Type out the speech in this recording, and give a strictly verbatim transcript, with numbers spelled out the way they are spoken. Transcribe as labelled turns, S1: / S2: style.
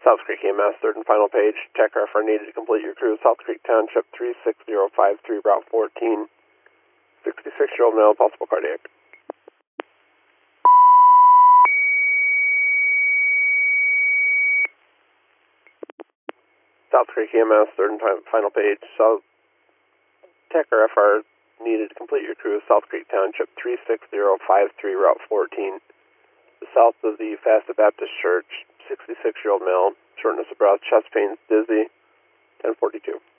S1: South Creek E M S, third and final page. Tech R F R needed to complete your cruise. South Creek Township, three six zero five three, Route fourteen. sixty-six-year-old male, possible cardiac. South Creek E M S, third and final page. South Tech R F R needed to complete your cruise. South Creek Township, three six zero five three, Route fourteen. South of the Fasta Baptist Church, sixty-six-year-old male, shortness of breath, chest pains, dizzy, ten forty-two.